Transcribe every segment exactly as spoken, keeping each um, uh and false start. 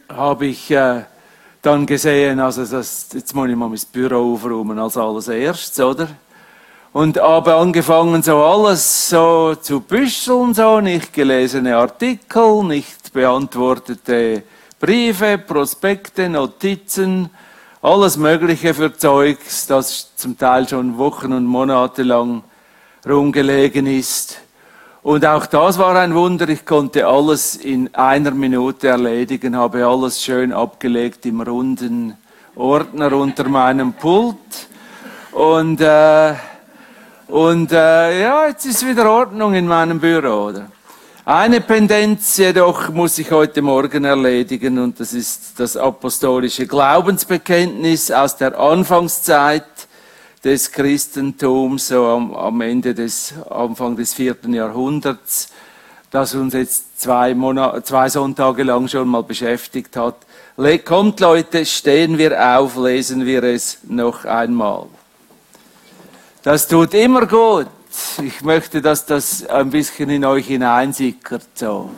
habe ich äh, dann gesehen, also das, jetzt muss ich mal mein Büro aufräumen als alles erstes, oder? Und habe angefangen, so alles so zu büscheln, so nicht gelesene Artikel, nicht beantwortete Briefe, Prospekte, Notizen, alles Mögliche für Zeugs, das zum Teil schon Wochen und Monate lang rumgelegen ist. Und auch das war ein Wunder, ich konnte alles in einer Minute erledigen, habe alles schön abgelegt im runden Ordner unter meinem Pult. Und, äh, und äh, ja, jetzt ist wieder Ordnung in meinem Büro, oder? Eine Pendenz jedoch muss ich heute Morgen erledigen, und das ist das apostolische Glaubensbekenntnis aus der Anfangszeit des Christentums, so am, am Ende des, Anfang des vierten Jahrhunderts, das uns jetzt zwei, Monate, zwei Sonntage lang schon mal beschäftigt hat. Le- Kommt Leute, stehen wir auf, lesen wir es noch einmal. Das tut immer gut. Ich möchte, dass das ein bisschen in euch hineinsickert, so.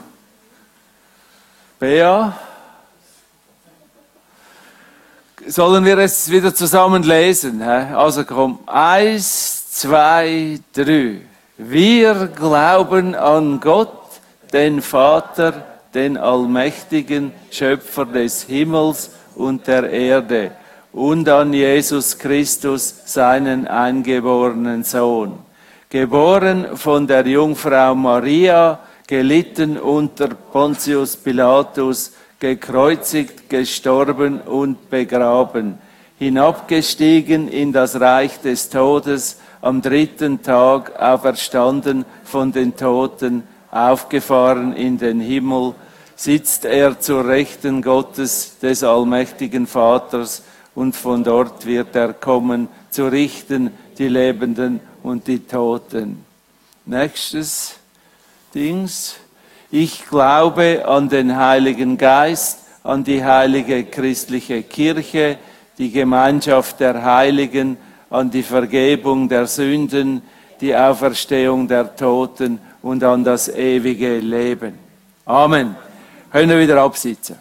Bea? Sollen wir es wieder zusammen lesen? Hä? Also komm, eins, zwei, drei. Wir glauben an Gott, den Vater, den allmächtigen Schöpfer des Himmels und der Erde, und an Jesus Christus, seinen eingeborenen Sohn, geboren von der Jungfrau Maria, gelitten unter Pontius Pilatus, gekreuzigt, gestorben und begraben, hinabgestiegen in das Reich des Todes, am dritten Tag auferstanden von den Toten, aufgefahren in den Himmel, sitzt er zur Rechten Gottes, des allmächtigen Vaters, und von dort wird er kommen, zu richten die Lebenden und die Toten. Nächstes Dings. Ich glaube an den Heiligen Geist, an die heilige christliche Kirche, die Gemeinschaft der Heiligen, an die Vergebung der Sünden, die Auferstehung der Toten und an das ewige Leben. Amen. Können wir wieder absitzen.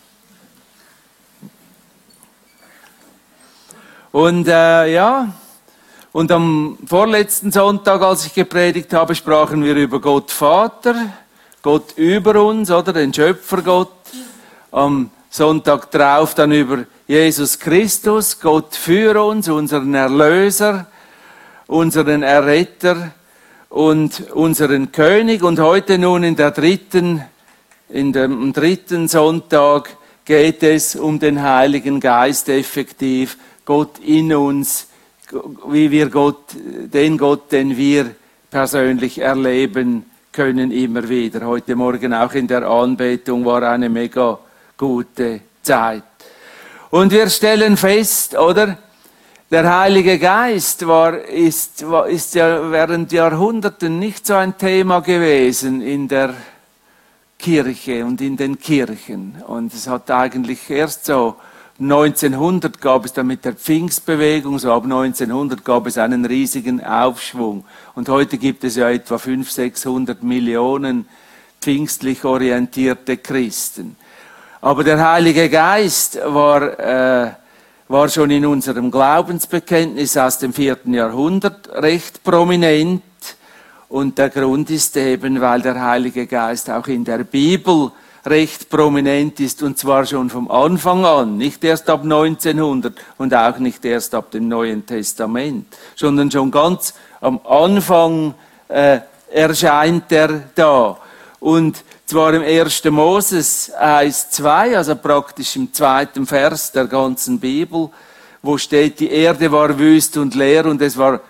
Und äh, ja, und am vorletzten Sonntag, als ich gepredigt habe, sprachen wir über Gott Vater, Gott über uns, oder den Schöpfergott. Am Sonntag drauf dann über Jesus Christus, Gott für uns, unseren Erlöser, unseren Erretter und unseren König. Und heute nun in der dritten, in dem dritten Sonntag geht es um den Heiligen Geist effektiv, Gott in uns, wie wir Gott, den Gott, den wir persönlich erleben können immer wieder. Heute Morgen auch in der Anbetung war eine mega gute Zeit. Und wir stellen fest, oder? Der Heilige Geist war, ist, war, ist ja während Jahrhunderten nicht so ein Thema gewesen in der Kirche und in den Kirchen. Und es hat eigentlich erst so neunzehnhundert gab es dann mit der Pfingstbewegung, so ab neunzehnhundert gab es einen riesigen Aufschwung. Und heute gibt es ja etwa fünfhundert, sechshundert Millionen pfingstlich orientierte Christen. Aber der Heilige Geist war, äh, war schon in unserem Glaubensbekenntnis aus dem vierten Jahrhundert recht prominent. Und der Grund ist eben, weil der Heilige Geist auch in der Bibel recht prominent ist, und zwar schon vom Anfang an, nicht erst ab neunzehnhundert und auch nicht erst ab dem Neuen Testament, sondern schon ganz am Anfang äh, erscheint er da. Und zwar im ersten Moses eins, zwei, also praktisch im zweiten Vers der ganzen Bibel, wo steht, die Erde war wüst und leer und es war,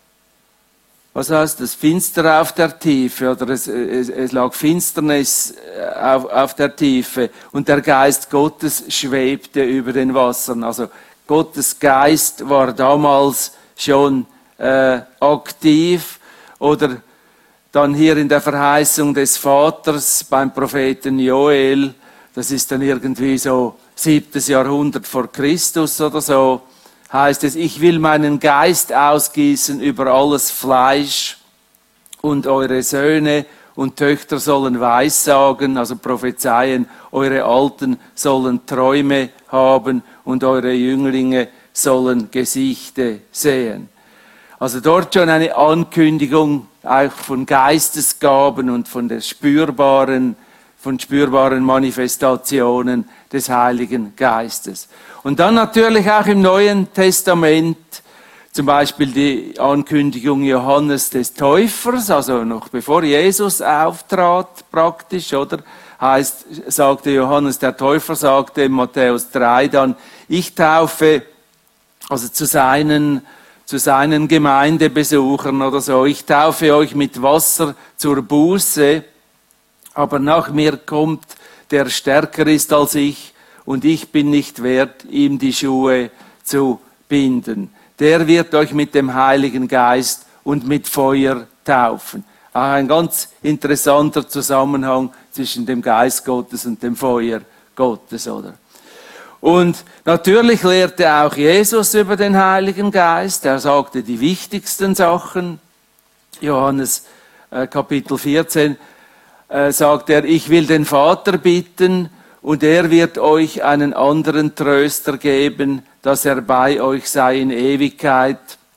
was heißt das, finster auf der Tiefe, oder es, es, es lag Finsternis auf, auf der Tiefe und der Geist Gottes schwebte über den Wassern. Also Gottes Geist war damals schon äh, aktiv, oder dann hier in der Verheißung des Vaters beim Propheten Joel, das ist dann irgendwie so siebtes Jahrhundert vor Christus oder so, heißt es, ich will meinen Geist ausgießen über alles Fleisch und eure Söhne und Töchter sollen Weissagen, also prophezeien, eure Alten sollen Träume haben und eure Jünglinge sollen Gesichter sehen. Also dort schon eine Ankündigung auch von Geistesgaben und von der spürbaren, von spürbaren Manifestationen des Heiligen Geistes. Und dann natürlich auch im Neuen Testament zum Beispiel die Ankündigung Johannes des Täufers, also noch bevor Jesus auftrat praktisch, oder? Heißt, sagte Johannes der Täufer, sagte in Matthäus drei dann, ich taufe, also zu seinen, zu seinen Gemeindebesuchern oder so, ich taufe euch mit Wasser zur Buße, aber nach mir kommt, der stärker ist als ich, und ich bin nicht wert, ihm die Schuhe zu binden. Der wird euch mit dem Heiligen Geist und mit Feuer taufen. Ein ganz interessanter Zusammenhang zwischen dem Geist Gottes und dem Feuer Gottes, oder? Und natürlich lehrte auch Jesus über den Heiligen Geist. Er sagte die wichtigsten Sachen. Johannes äh, Kapitel vierzehn äh, sagt er, ich will den Vater bitten und er wird euch einen anderen Tröster geben, dass er bei euch sei in Ewigkeit,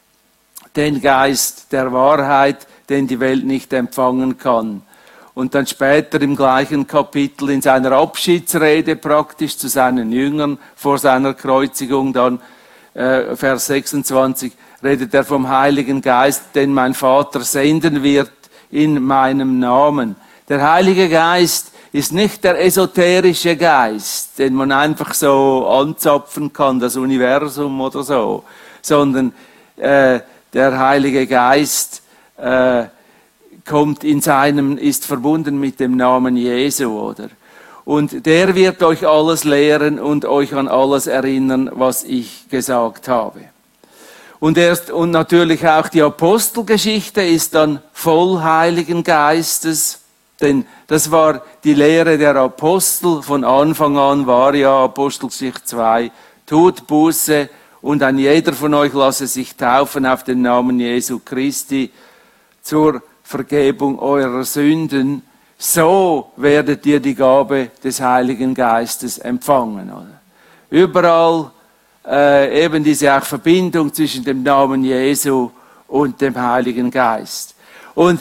den Geist der Wahrheit, den die Welt nicht empfangen kann. Und dann später im gleichen Kapitel in seiner Abschiedsrede praktisch zu seinen Jüngern vor seiner Kreuzigung, dann äh, Vers sechsundzwanzig, redet er vom Heiligen Geist, den mein Vater senden wird in meinem Namen. Der Heilige Geist ist nicht der esoterische Geist, den man einfach so anzapfen kann, das Universum oder so, sondern äh, der Heilige Geist äh, kommt in seinem, ist verbunden mit dem Namen Jesu, oder? Und der wird euch alles lehren und euch an alles erinnern, was ich gesagt habe. Und erst, und natürlich auch die Apostelgeschichte ist dann voll Heiligen Geistes, denn das war die Lehre der Apostel. Von Anfang an war ja Apostelgeschichte zwei, tut Buße und ein jeder von euch lasse sich taufen auf den Namen Jesu Christi zur Vergebung eurer Sünden. So werdet ihr die Gabe des Heiligen Geistes empfangen. Oder? Überall äh, eben diese auch Verbindung zwischen dem Namen Jesu und dem Heiligen Geist. Und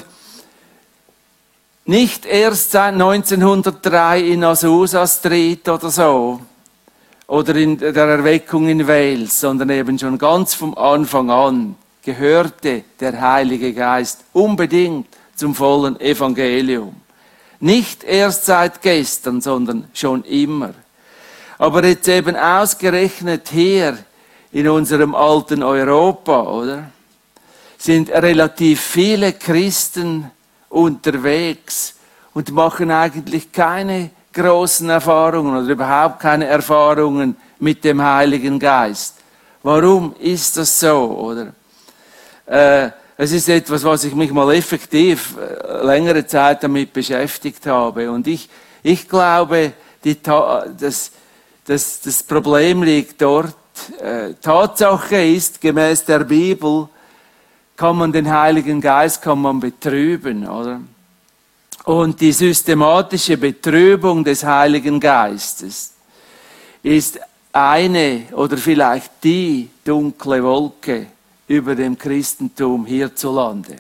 nicht erst seit neunzehnhundertdrei in Azusa Street oder so, oder in der Erweckung in Wales, sondern eben schon ganz vom Anfang an gehörte der Heilige Geist unbedingt zum vollen Evangelium. Nicht erst seit gestern, sondern schon immer. Aber jetzt eben ausgerechnet hier in unserem alten Europa, oder? Sind relativ viele Christen unterwegs und machen eigentlich keine großen Erfahrungen oder überhaupt keine Erfahrungen mit dem Heiligen Geist. Warum ist das so, oder? Äh, es ist etwas, was ich mich mal effektiv äh, längere Zeit damit beschäftigt habe. Und ich, ich glaube, die Ta- das, das, das Problem liegt dort. Äh, Tatsache ist, gemäß der Bibel, kann man den Heiligen Geist kann man betrüben, oder? Und die systematische Betrübung des Heiligen Geistes ist eine oder vielleicht die dunkle Wolke über dem Christentum hierzulande.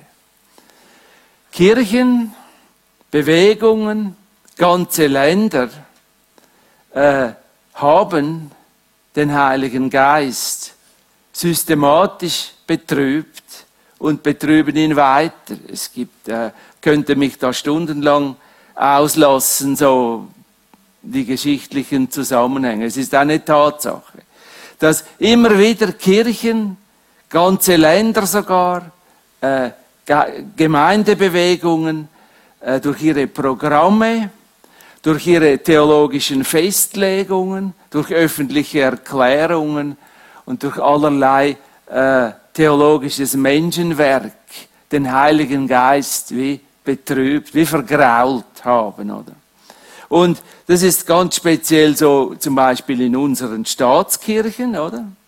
Kirchen, Bewegungen, ganze Länder äh, haben den Heiligen Geist systematisch betrübt und betrüben ihn weiter. Es gibt, äh, könnte mich da stundenlang auslassen, so die geschichtlichen Zusammenhänge. Es ist eine Tatsache, dass immer wieder Kirchen, ganze Länder sogar, äh, Gemeindebewegungen äh, durch ihre Programme, durch ihre theologischen Festlegungen, durch öffentliche Erklärungen und durch allerlei äh, theologisches Menschenwerk den Heiligen Geist wie betrübt, wie vergrault haben, oder? Und das ist ganz speziell so zum Beispiel in unseren Staatskirchen, oder?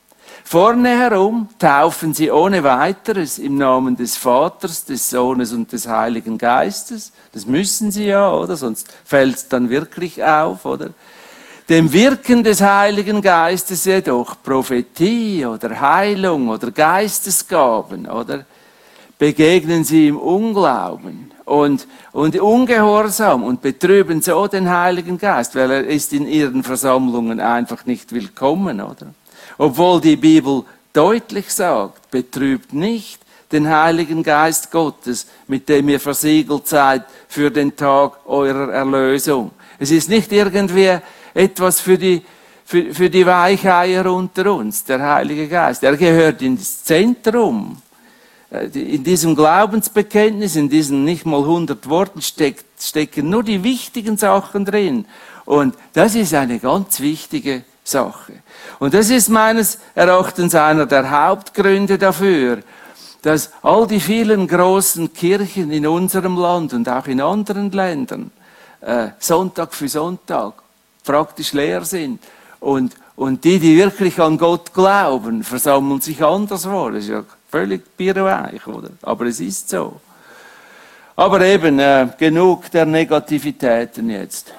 vorne herum taufen sie ohne weiteres im Namen des Vaters, des Sohnes und des Heiligen Geistes. Das müssen sie ja, oder? Sonst fällt es dann wirklich auf, oder? Dem Wirken des Heiligen Geistes jedoch, Prophetie oder Heilung oder Geistesgaben, oder? Begegnen sie im Unglauben und, und ungehorsam und betrüben so den Heiligen Geist, weil er ist in ihren Versammlungen einfach nicht willkommen, oder? Obwohl die Bibel deutlich sagt, betrübt nicht den Heiligen Geist Gottes, mit dem ihr versiegelt seid für den Tag eurer Erlösung. Es ist nicht irgendwie etwas für die, für, für die Weicheier unter uns, der Heilige Geist. Er gehört ins Zentrum. In diesem Glaubensbekenntnis, in diesen nicht mal hundert Worten steckt, stecken nur die wichtigen Sachen drin. Und das ist eine ganz wichtige Sache. Und das ist meines Erachtens einer der Hauptgründe dafür, dass all die vielen großen Kirchen in unserem Land und auch in anderen Ländern äh, Sonntag für Sonntag praktisch leer sind. Und, und die, die wirklich an Gott glauben, versammeln sich anderswo. Das ist ja völlig bierweich, oder? Aber es ist so. Aber eben, äh, genug der Negativitäten jetzt.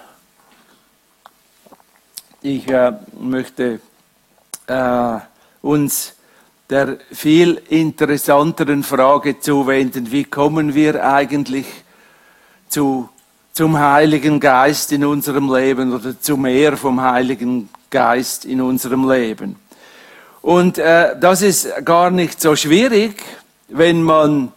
Ich äh, möchte äh, uns der viel interessanteren Frage zuwenden, wie kommen wir eigentlich zu, zum Heiligen Geist in unserem Leben oder zu mehr vom Heiligen Geist in unserem Leben. Und äh, das ist gar nicht so schwierig, wenn man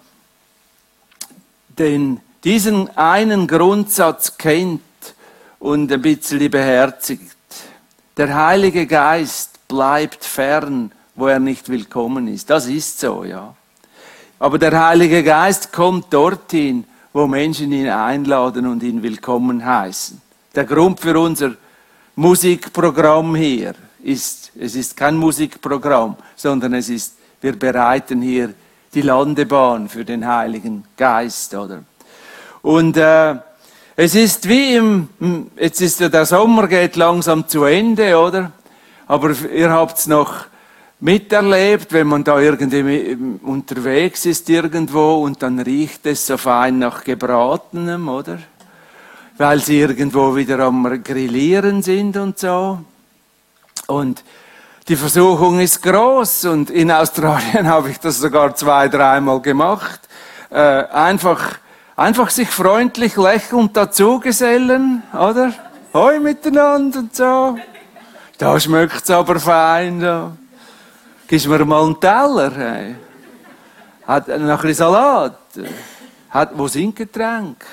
den, diesen einen Grundsatz kennt und ein bisschen beherzigt. Der Heilige Geist bleibt fern, wo er nicht willkommen ist. Das ist so, ja. Aber der Heilige Geist kommt dorthin, wo Menschen ihn einladen und ihn willkommen heißen. Der Grund für unser Musikprogramm hier ist, es ist kein Musikprogramm, sondern es ist, wir bereiten hier die Landebahn für den Heiligen Geist, oder? Und äh, es ist wie im, jetzt ist ja der Sommer geht langsam zu Ende, oder? Aber ihr habt es noch miterlebt, wenn man da irgendwie unterwegs ist irgendwo und dann riecht es so fein nach Gebratenem, oder? Weil sie irgendwo wieder am Grillieren sind und so. Und die Versuchung ist groß und in Australien habe ich das sogar zwei, dreimal gemacht. Äh, einfach, einfach sich freundlich lächelnd dazugesellen, oder? Hoi miteinander und so. Da schmeckt's aber fein, da. Gibst mir mal einen Teller, hey. Hat noch ein Salat. Hat, wo sind Getränke?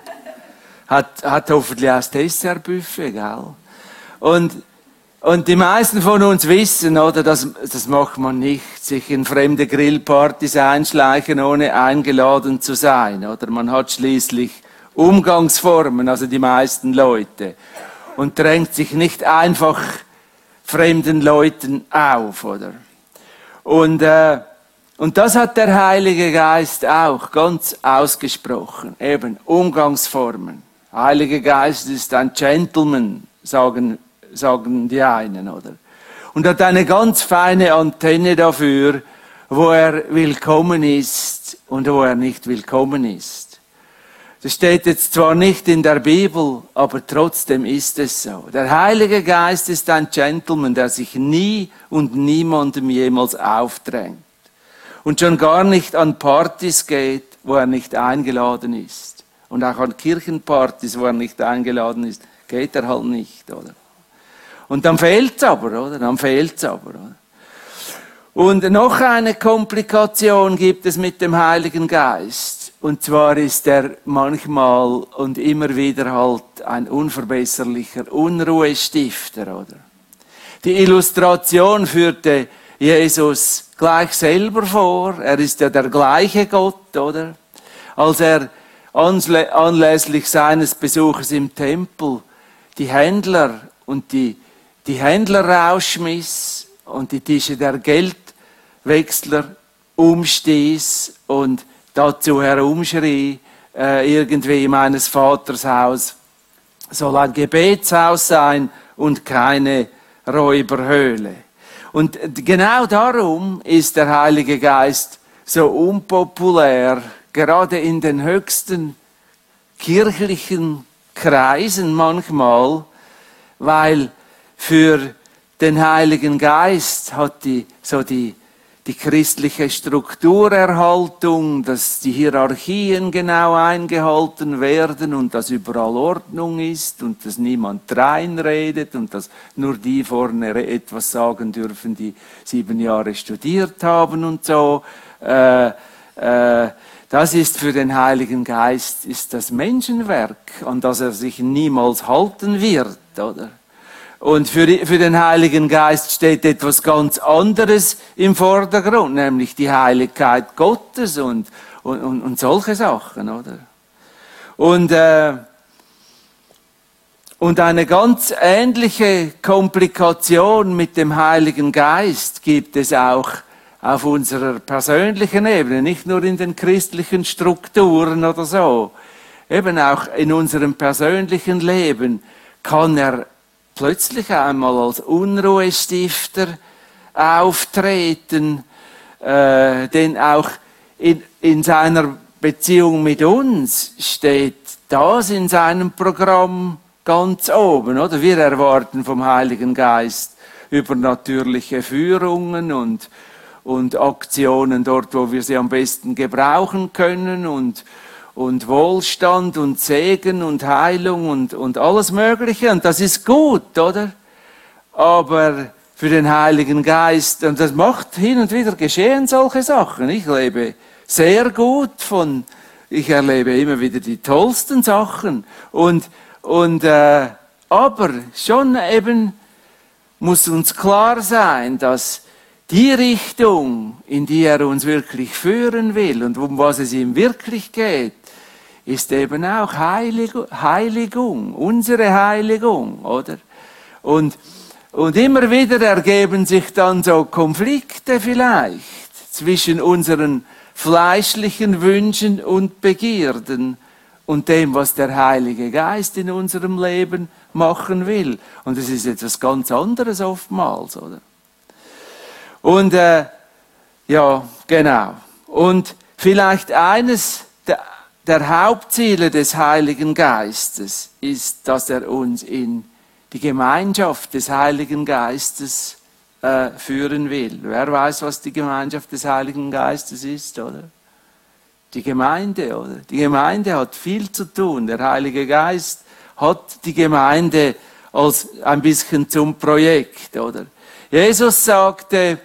Hat, hat hoffentlich auch das Dessertbuffet, gell? Und, und die meisten von uns wissen, oder, das, das macht man nicht, sich in fremde Grillpartys einschleichen, ohne eingeladen zu sein, oder? Man hat schließlich Umgangsformen, also die meisten Leute. Und drängt sich nicht einfach fremden Leuten auf, oder? Und, äh, und das hat der Heilige Geist auch ganz ausgesprochen. Eben Umgangsformen. Heiliger Geist ist ein Gentleman, sagen, sagen die einen, oder? Und hat eine ganz feine Antenne dafür, wo er willkommen ist und wo er nicht willkommen ist. Das steht jetzt zwar nicht in der Bibel, aber trotzdem ist es so. Der Heilige Geist ist ein Gentleman, der sich nie und niemandem jemals aufdrängt. Und schon gar nicht an Partys geht, wo er nicht eingeladen ist. Und auch an Kirchenpartys, wo er nicht eingeladen ist, geht er halt nicht, oder? Und dann fehlt's aber, oder? Dann fehlt's aber, oder? Und noch eine Komplikation gibt es mit dem Heiligen Geist. Und zwar ist er manchmal und immer wieder halt ein unverbesserlicher Unruhestifter, oder? Die Illustration führte Jesus gleich selber vor. Er ist ja der gleiche Gott, oder? Als er anlässlich seines Besuches im Tempel die Händler und die, die Händler rausschmiss und die Tische der Geldwechsler umstieß und dazu herumschrie, äh, irgendwie in meines Vaters Haus soll ein Gebetshaus sein und keine Räuberhöhle. Und genau darum ist der Heilige Geist so unpopulär, gerade in den höchsten kirchlichen Kreisen manchmal, weil für den Heiligen Geist hat die, so die, die christliche Strukturerhaltung, dass die Hierarchien genau eingehalten werden und dass überall Ordnung ist und dass niemand reinredet und dass nur die vorne etwas sagen dürfen, die sieben Jahre studiert haben und so. Äh, äh, das ist für den Heiligen Geist ist das Menschenwerk, an das er sich niemals halten wird, oder? Und für, die, für den Heiligen Geist steht etwas ganz anderes im Vordergrund, nämlich die Heiligkeit Gottes und, und, und, und solche Sachen, oder? Und, äh, und eine ganz ähnliche Komplikation mit dem Heiligen Geist gibt es auch auf unserer persönlichen Ebene, nicht nur in den christlichen Strukturen oder so. Eben auch in unserem persönlichen Leben kann er plötzlich einmal als Unruhestifter auftreten, äh, denn auch in, in seiner Beziehung mit uns steht das in seinem Programm ganz oben, oder? Wir erwarten vom Heiligen Geist übernatürliche Führungen und, und Aktionen dort, wo wir sie am besten gebrauchen können und und Wohlstand und Segen und Heilung und, und alles Mögliche. Und das ist gut, oder? Aber für den Heiligen Geist, und das macht hin und wieder geschehen solche Sachen. Ich lebe sehr gut von, ich erlebe immer wieder die tollsten Sachen. Und, und, äh, aber schon eben muss uns klar sein, dass die Richtung, in die er uns wirklich führen will und um was es ihm wirklich geht, ist eben auch Heiligung, unsere Heiligung, oder? Und, und immer wieder ergeben sich dann so Konflikte vielleicht zwischen unseren fleischlichen Wünschen und Begierden und dem, was der Heilige Geist in unserem Leben machen will. Und es ist etwas ganz anderes oftmals, oder? Und, äh, ja, genau. Und vielleicht eines der Der Hauptziele des Heiligen Geistes ist, dass er uns in die Gemeinschaft des Heiligen Geistes äh, führen will. Wer weiß, was die Gemeinschaft des Heiligen Geistes ist, oder? Die Gemeinde, oder? Die Gemeinde hat viel zu tun. Der Heilige Geist hat die Gemeinde als ein bisschen zum Projekt, oder? Jesus sagte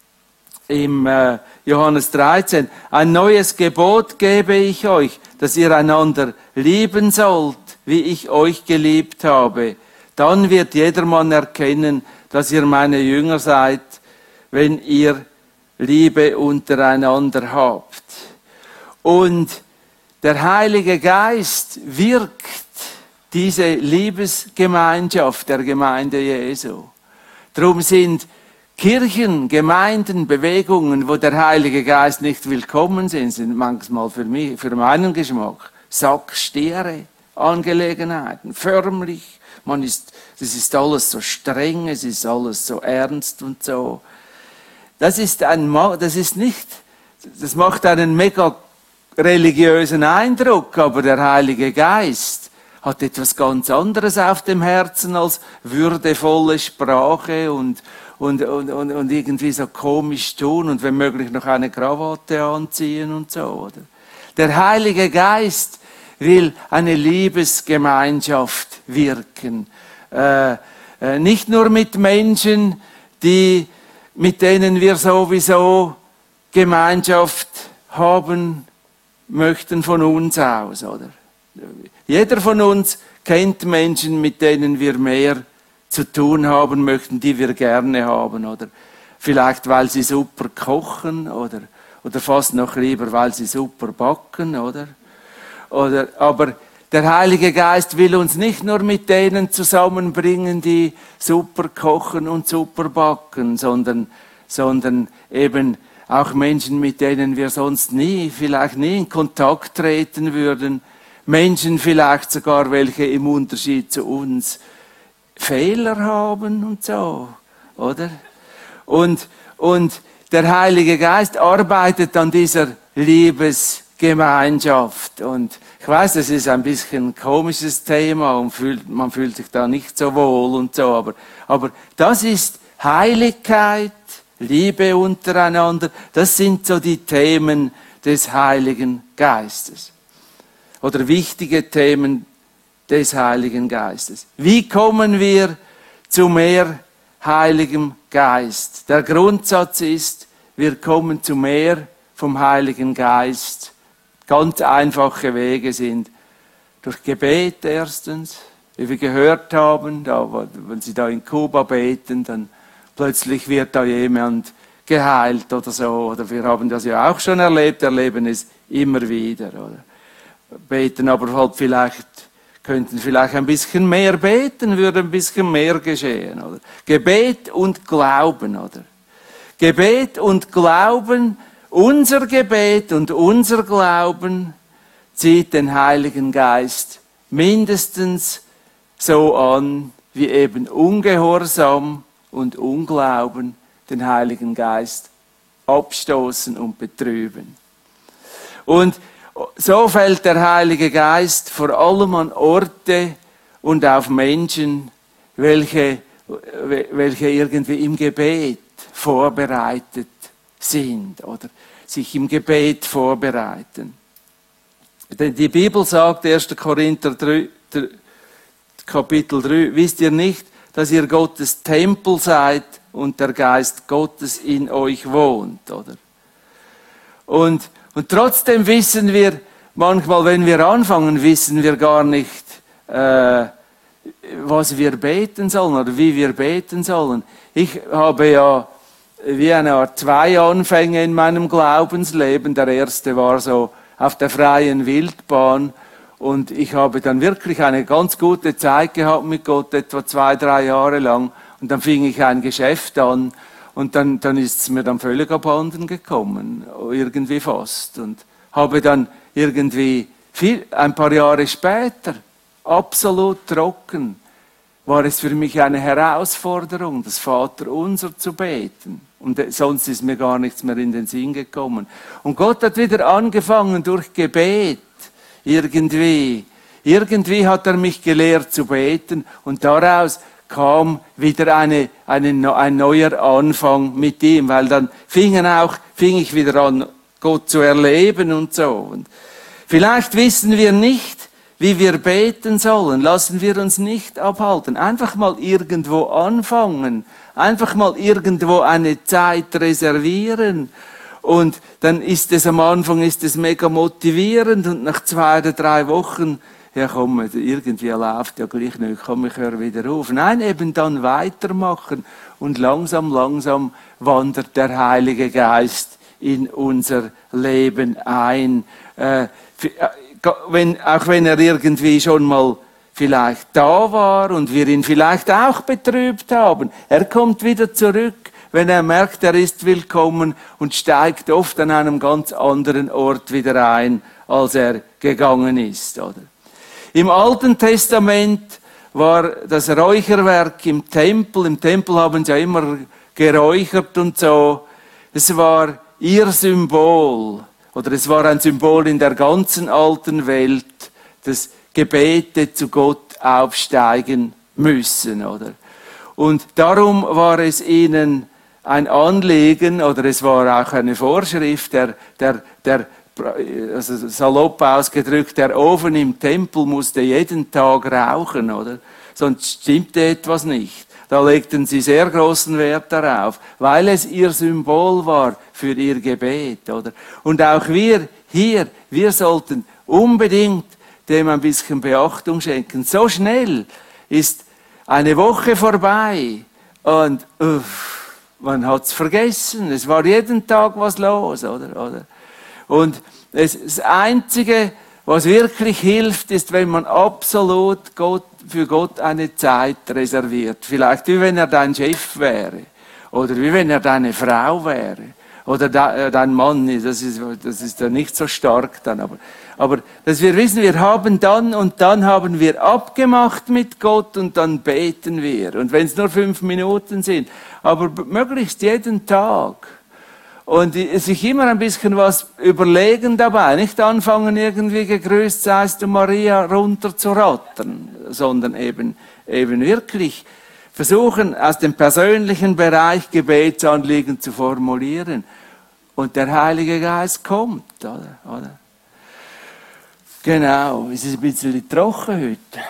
im äh, Johannes dreizehn, ein neues Gebot gebe ich euch, dass ihr einander lieben sollt, wie ich euch geliebt habe. Dann wird jedermann erkennen, dass ihr meine Jünger seid, wenn ihr Liebe untereinander habt. Und der Heilige Geist wirkt diese Liebesgemeinschaft der Gemeinde Jesu. Darum sind Kirchen, Gemeinden, Bewegungen, wo der Heilige Geist nicht willkommen sind, sind manchmal für mich, für meinen Geschmack, sackstiere Angelegenheiten, förmlich. Man ist, das ist alles so streng, es ist alles so ernst und so. Das ist ein, das ist nicht, das macht einen mega religiösen Eindruck, aber der Heilige Geist hat etwas ganz anderes auf dem Herzen als würdevolle Sprache und Und, und, und, und irgendwie so komisch tun und wenn möglich noch eine Krawatte anziehen und so, oder? Der Heilige Geist will eine Liebesgemeinschaft wirken. Äh, äh, nicht nur mit Menschen, die, mit denen wir sowieso Gemeinschaft haben möchten von uns aus, oder? Jeder von uns kennt Menschen, mit denen wir mehr zu tun haben möchten, die wir gerne haben, oder vielleicht, weil sie super kochen, oder, oder fast noch lieber, weil sie super backen, oder? Oder, aber der Heilige Geist will uns nicht nur mit denen zusammenbringen, die super kochen und super backen, sondern, sondern eben auch Menschen, mit denen wir sonst nie, vielleicht nie in Kontakt treten würden, Menschen vielleicht sogar, welche im Unterschied zu uns Fehler haben und so, oder? Und, und der Heilige Geist arbeitet an dieser Liebesgemeinschaft. Und ich weiß, das ist ein bisschen ein komisches Thema und fühlt, man fühlt sich da nicht so wohl und so, aber, aber das ist Heiligkeit, Liebe untereinander, das sind so die Themen des Heiligen Geistes. Oder wichtige Themen des Heiligen Geistes. Wie kommen wir zu mehr Heiligem Geist? Der Grundsatz ist, wir kommen zu mehr vom Heiligen Geist. Ganz einfache Wege sind durch Gebet erstens, wie wir gehört haben, da, wenn Sie da in Kuba beten, dann plötzlich wird da jemand geheilt oder so. Oder wir haben das ja auch schon erlebt, erleben es immer wieder. Oder? Beten aber halt vielleicht, könnten vielleicht ein bisschen mehr beten, würde ein bisschen mehr geschehen. Oder? Gebet und Glauben. Oder? Gebet und Glauben, unser Gebet und unser Glauben zieht den Heiligen Geist mindestens so an, wie eben Ungehorsam und Unglauben den Heiligen Geist abstoßen und betrüben. Und so fällt der Heilige Geist vor allem an Orte und auf Menschen, welche, welche irgendwie im Gebet vorbereitet sind oder sich im Gebet vorbereiten. Denn die Bibel sagt, erster Korinther drei, Kapitel drei, wisst ihr nicht, dass ihr Gottes Tempel seid und der Geist Gottes in euch wohnt, oder? Und, und trotzdem wissen wir, manchmal, wenn wir anfangen, wissen wir gar nicht, äh, was wir beten sollen oder wie wir beten sollen. Ich habe ja wie eine Art zwei Anfänge in meinem Glaubensleben. Der erste war so auf der freien Wildbahn. Und ich habe dann wirklich eine ganz gute Zeit gehabt mit Gott, etwa zwei, drei Jahre lang. Und dann fing ich ein Geschäft an und dann, dann ist es mir dann völlig abhanden gekommen, irgendwie fast. Und habe dann irgendwie viel, ein paar Jahre später, absolut trocken, war es für mich eine Herausforderung, das Vaterunser zu beten. Und sonst ist mir gar nichts mehr in den Sinn gekommen. Und Gott hat wieder angefangen durch Gebet. Irgendwie, irgendwie hat er mich gelehrt zu beten und daraus kam wieder eine, eine, ein neuer Anfang mit ihm, weil dann fingen auch, fing ich wieder an, Gott zu erleben und so. Und vielleicht wissen wir nicht, wie wir beten sollen. Lassen wir uns nicht abhalten. Einfach mal irgendwo anfangen. Einfach mal irgendwo eine Zeit reservieren. Und dann ist es am Anfang ist es mega motivierend und nach zwei oder drei Wochen, ja komm, irgendwie läuft ja gleich nicht, komm, ich höre wieder auf. Nein, eben dann weitermachen und langsam, langsam wandert der Heilige Geist in unser Leben ein. Äh, wenn, auch wenn er irgendwie schon mal vielleicht da war und wir ihn vielleicht auch betrübt haben, er kommt wieder zurück. Wenn er merkt, er ist willkommen und steigt oft an einem ganz anderen Ort wieder ein, als er gegangen ist. Oder? Im Alten Testament war das Räucherwerk im Tempel. Im Tempel haben sie ja immer geräuchert und so. Es war ihr Symbol, oder es war ein Symbol in der ganzen alten Welt, dass Gebete zu Gott aufsteigen müssen. Oder? Und darum war es ihnen ein Anliegen, oder es war auch eine Vorschrift, der, der, der, also salopp ausgedrückt, der Ofen im Tempel musste jeden Tag rauchen, oder? Sonst stimmte etwas nicht. Da legten sie sehr großen Wert darauf, weil es ihr Symbol war für ihr Gebet, oder? Und auch wir hier, wir sollten unbedingt dem ein bisschen Beachtung schenken. So schnell ist eine Woche vorbei und uff, man hat es vergessen. Es war jeden Tag was los, oder? oder? Und es, das Einzige, was wirklich hilft, ist, wenn man absolut Gott, für Gott eine Zeit reserviert. Vielleicht wie wenn er dein Chef wäre. Oder wie wenn er deine Frau wäre. oder da, dein Mann, das ist, das ist ja nicht so stark dann. Aber, aber dass wir wissen, wir haben dann und dann haben wir abgemacht mit Gott und dann beten wir. Und wenn es nur fünf Minuten sind, aber möglichst jeden Tag. Und sich immer ein bisschen was überlegen dabei. Nicht anfangen, irgendwie gegrüßt seist du Maria runter zu rattern, sondern eben, eben wirklich versuchen, aus dem persönlichen Bereich Gebetsanliegen zu formulieren. Und der Heilige Geist kommt, oder? oder? Genau, es ist ein bisschen trocken heute.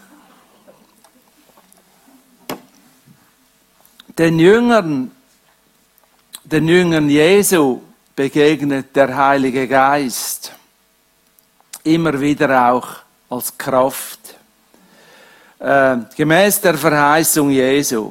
Den Jüngern, den Jüngern Jesu begegnet der Heilige Geist immer wieder auch als Kraft. Äh, gemäß der Verheißung Jesu.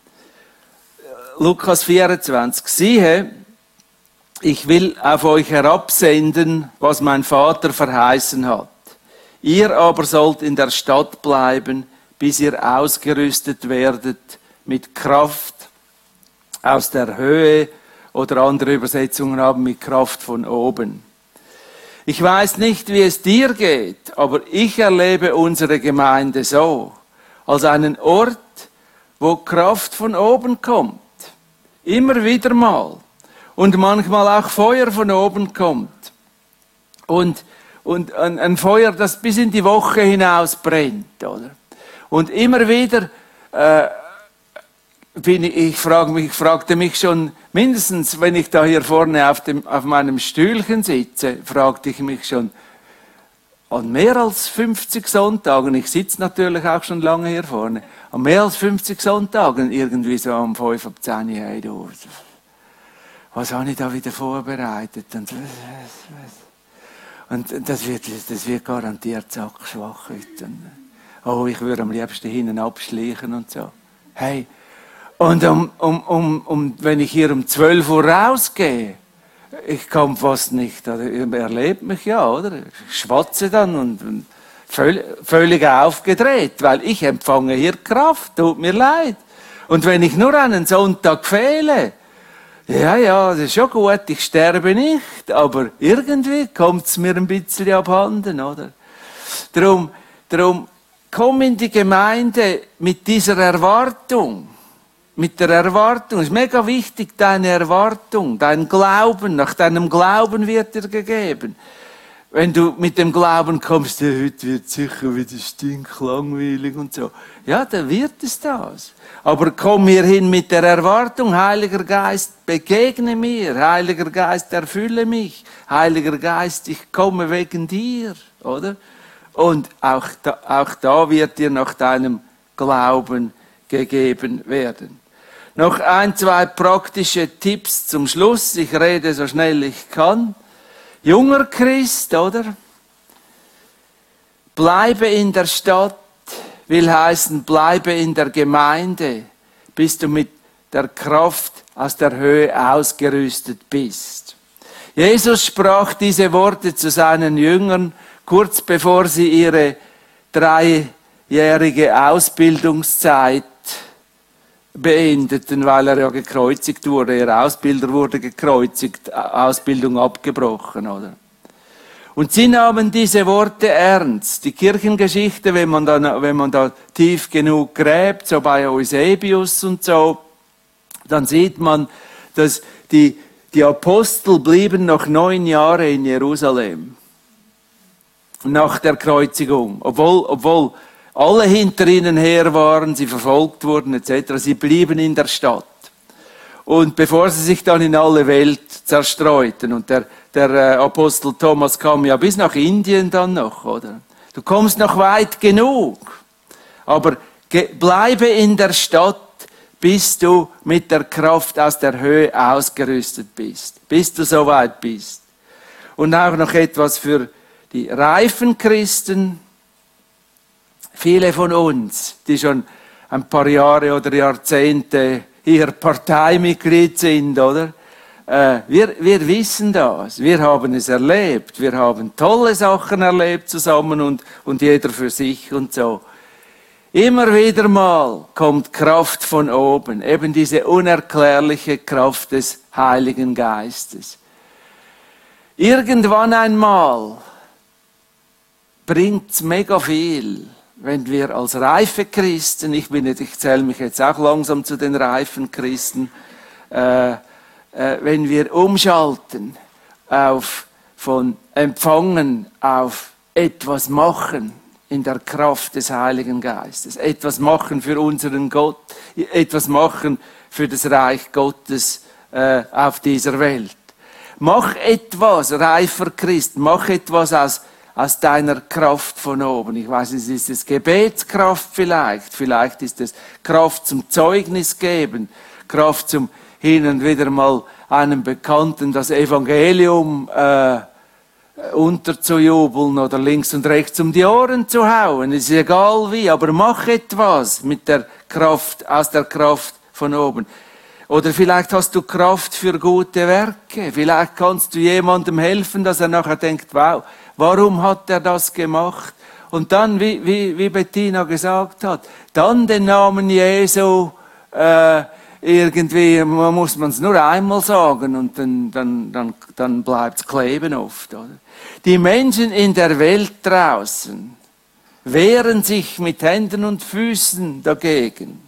Lukas vierundzwanzig. Siehe, ich will auf euch herabsenden, was mein Vater verheißen hat. Ihr aber sollt in der Stadt bleiben, bis ihr ausgerüstet werdet mit Kraft aus der Höhe, oder andere Übersetzungen haben mit Kraft von oben. Ich weiß nicht, wie es dir geht, aber ich erlebe unsere Gemeinde so, als einen Ort, wo Kraft von oben kommt. Immer wieder mal. Und manchmal auch Feuer von oben kommt. Und, und ein, ein Feuer, das bis in die Woche hinaus brennt, oder? Und immer wieder, äh, bin ich, ich, frag mich, ich fragte mich schon, mindestens, wenn ich da hier vorne auf, dem, auf meinem Stühlchen sitze, fragte ich mich schon, an mehr als fünfzig Sonntagen, ich sitze natürlich auch schon lange hier vorne, an mehr als fünfzig Sonntagen irgendwie so um fünf ab zehn, hey du, was habe ich da wieder vorbereitet? Und, und das, wird, das wird garantiert sackschwach heute. Oh, ich würde am liebsten hinten abschleichen und so. Hey, und um, um, um, um, wenn ich hier um zwölf Uhr rausgehe, ich komme fast nicht, also, er erlebt mich ja, oder? Ich schwatze dann und, und völlig, völlig aufgedreht, weil ich empfange hier Kraft, tut mir leid. Und wenn ich nur einen Sonntag fehle, ja, ja, das ist schon gut, ich sterbe nicht, aber irgendwie kommt es mir ein bisschen abhanden, oder? Darum, darum, komm in die Gemeinde mit dieser Erwartung. Mit der Erwartung. Es ist mega wichtig, deine Erwartung, dein Glauben. Nach deinem Glauben wird dir gegeben. Wenn du mit dem Glauben kommst, ja, heute wird sicher wieder stinklangweilig und so. Ja, dann wird es das. Aber komm hier hin mit der Erwartung, Heiliger Geist, begegne mir. Heiliger Geist, erfülle mich. Heiliger Geist, ich komme wegen dir, oder? Und auch da, auch da wird dir nach deinem Glauben gegeben werden. Noch ein, zwei praktische Tipps zum Schluss. Ich rede so schnell ich kann. Junger Christ, oder? Bleibe in der Stadt, will heißen, bleibe in der Gemeinde, bis du mit der Kraft aus der Höhe ausgerüstet bist. Jesus sprach diese Worte zu seinen Jüngern, kurz bevor sie ihre dreijährige Ausbildungszeit beendeten, weil er ja gekreuzigt wurde. Ihr Ausbilder wurde gekreuzigt, Ausbildung abgebrochen, oder? Und sie nahmen diese Worte ernst. Die Kirchengeschichte, wenn man da, wenn man da tief genug gräbt, so bei Eusebius und so, dann sieht man, dass die, die Apostel blieben noch neun Jahre in Jerusalem. Nach der Kreuzigung. Obwohl, obwohl alle hinter ihnen her waren, sie verfolgt wurden et cetera. Sie blieben in der Stadt. Und bevor sie sich dann in alle Welt zerstreuten, und der, der äh, Apostel Thomas kam ja bis nach Indien dann noch, oder? Du kommst noch weit genug, aber bleibe in der Stadt, bis du mit der Kraft aus der Höhe ausgerüstet bist, bis du so weit bist. Und auch noch etwas für die reifen Christen. Viele von uns, die schon ein paar Jahre oder Jahrzehnte hier Parteimitglied sind, oder? Äh, wir, wir wissen das. Wir haben es erlebt. Wir haben tolle Sachen erlebt zusammen und, und jeder für sich und so. Immer wieder mal kommt Kraft von oben, eben diese unerklärliche Kraft des Heiligen Geistes. Irgendwann einmal bringt's mega viel, wenn wir als reife Christen, ich bin jetzt, ich zähle mich jetzt auch langsam zu den reifen Christen, äh, äh, wenn wir umschalten auf von empfangen auf etwas machen in der Kraft des Heiligen Geistes, etwas machen für unseren Gott, etwas machen für das Reich Gottes äh, auf dieser Welt. Mach etwas, reifer Christ, mach etwas aus, aus deiner Kraft von oben. Ich weiß nicht, ist es Gebetskraft vielleicht, vielleicht ist es Kraft zum Zeugnis geben, Kraft zum hin und wieder mal einem Bekannten das Evangelium äh, unterzujubeln oder links und rechts um die Ohren zu hauen. Ist egal wie, aber mach etwas mit der Kraft, aus der Kraft von oben. Oder vielleicht hast du Kraft für gute Werke. Vielleicht kannst du jemandem helfen, dass er nachher denkt, wow, warum hat er das gemacht? Und dann, wie, wie, wie Bettina gesagt hat, dann den Namen Jesu, äh, irgendwie, man muss man es nur einmal sagen und dann, dann, dann, dann bleibt es kleben oft. Oder? Die Menschen in der Welt draußen wehren sich mit Händen und Füßen dagegen,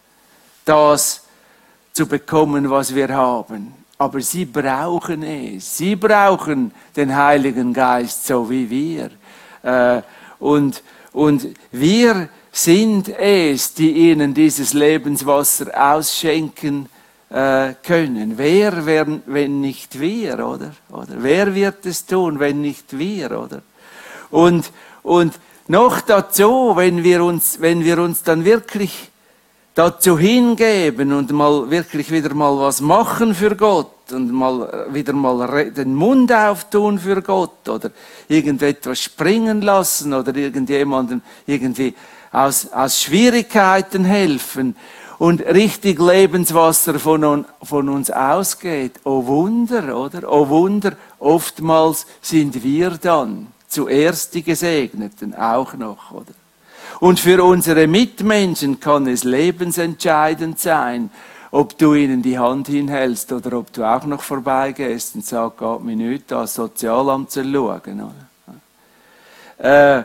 das zu bekommen, was wir haben. Aber sie brauchen es. Sie brauchen den Heiligen Geist, so wie wir. Äh, und, und wir sind es, die ihnen dieses Lebenswasser ausschenken äh, können. Wer, wer, wenn nicht wir, oder? oder? Wer wird es tun, wenn nicht wir, oder? Und, und noch dazu, wenn wir uns, wenn wir uns dann wirklich dazu hingeben und mal wirklich wieder mal was machen für Gott und mal wieder mal den Mund auftun für Gott oder irgendetwas springen lassen oder irgendjemandem irgendwie aus, aus Schwierigkeiten helfen und richtig Lebenswasser von, von uns ausgeht. Oh Wunder, oder? Oh Wunder, oftmals sind wir dann zuerst die Gesegneten, auch noch, oder? Und für unsere Mitmenschen kann es lebensentscheidend sein, ob du ihnen die Hand hinhältst oder ob du auch noch vorbeigehst und sagst, geht mir nicht, das Sozialamt zu schauen. Äh,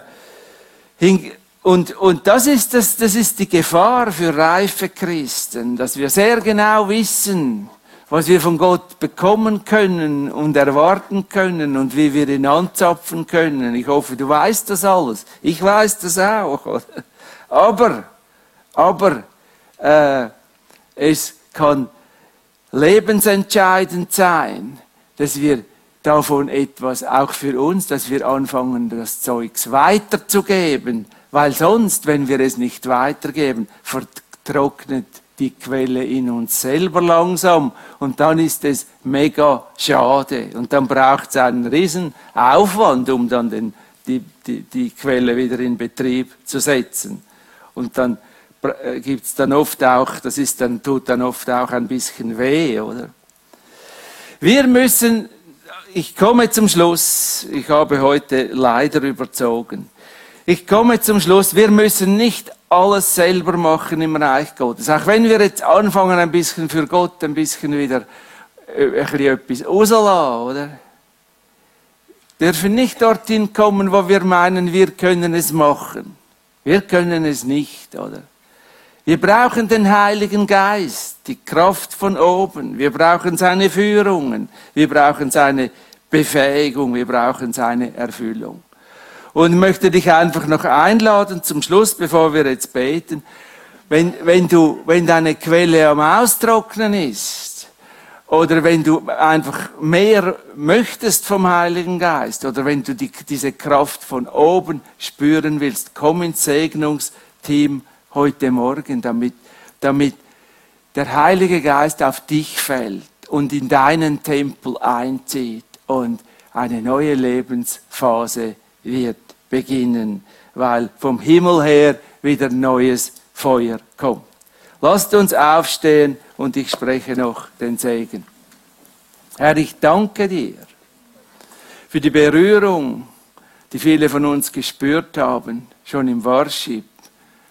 und, und das ist, das, das ist die Gefahr für reife Christen, dass wir sehr genau wissen, was wir von Gott bekommen können und erwarten können und wie wir ihn anzapfen können. Ich hoffe, du weißt das alles. Ich weiß das auch. Oder? Aber, aber äh, es kann lebensentscheidend sein, dass wir davon etwas auch für uns, dass wir anfangen, das Zeugs weiterzugeben, weil sonst, wenn wir es nicht weitergeben, vertrocknet die Quelle in uns selber langsam und dann ist es mega schade und dann braucht es einen riesen Aufwand, um dann den, die, die, die Quelle wieder in Betrieb zu setzen. Und dann äh, gibt es dann oft auch, das ist dann, tut dann oft auch ein bisschen weh, oder? Wir müssen, ich komme zum Schluss, ich habe heute leider überzogen. Ich komme zum Schluss, wir müssen nicht alles selber machen im Reich Gottes. Auch wenn wir jetzt anfangen, ein bisschen für Gott, ein bisschen wieder ein bisschen etwas rauslassen, oder? Wir dürfen nicht dorthin kommen, wo wir meinen, wir können es machen. Wir können es nicht, oder? Wir brauchen den Heiligen Geist, die Kraft von oben. Wir brauchen seine Führungen. Wir brauchen seine Befähigung. Wir brauchen seine Erfüllung. Und ich möchte dich einfach noch einladen zum Schluss, bevor wir jetzt beten. Wenn, wenn du, wenn deine Quelle am Austrocknen ist, oder wenn du einfach mehr möchtest vom Heiligen Geist, oder wenn du die, diese Kraft von oben spüren willst, komm ins Segnungsteam heute Morgen, damit, damit der Heilige Geist auf dich fällt und in deinen Tempel einzieht und eine neue Lebensphase wird beginnen, weil vom Himmel her wieder neues Feuer kommt. Lasst uns aufstehen und ich spreche noch den Segen. Herr, ich danke dir für die Berührung, die viele von uns gespürt haben, schon im Worship,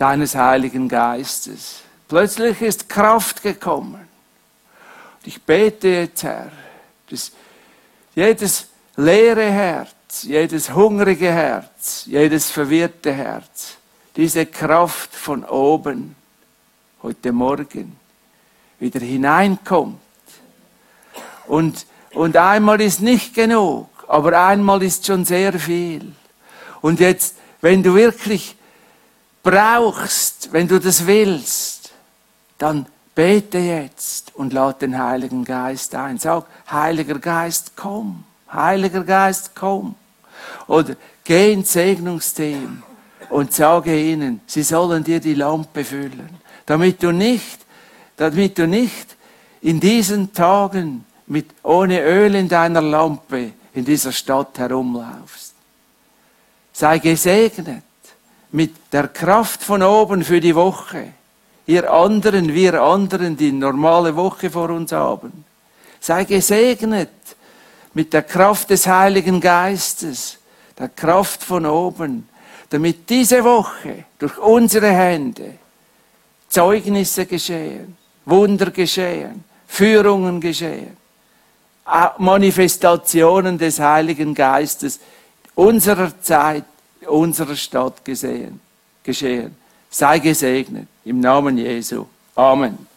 deines Heiligen Geistes. Plötzlich ist Kraft gekommen. Und ich bete jetzt, Herr, dass jedes leere Herz, jedes hungrige Herz, jedes verwirrte Herz, diese Kraft von oben heute Morgen wieder hineinkommt. Und, und einmal ist nicht genug, aber einmal ist schon sehr viel. Und jetzt, wenn du wirklich brauchst, wenn du das willst, dann bete jetzt und lad den Heiligen Geist ein. Sag, Heiliger Geist, komm. Heiliger Geist, komm. Oder geh ins Segnungsteam und sage ihnen, sie sollen dir die Lampe füllen, damit du nicht, damit du nicht in diesen Tagen mit, ohne Öl in deiner Lampe in dieser Stadt herumlaufst. Sei gesegnet mit der Kraft von oben für die Woche. Ihr anderen, wir anderen, die normale Woche vor uns haben. Sei gesegnet mit der Kraft des Heiligen Geistes, der Kraft von oben, damit diese Woche durch unsere Hände Zeugnisse geschehen, Wunder geschehen, Führungen geschehen, Manifestationen des Heiligen Geistes unserer Zeit, unserer Stadt geschehen. Sei gesegnet im Namen Jesu. Amen.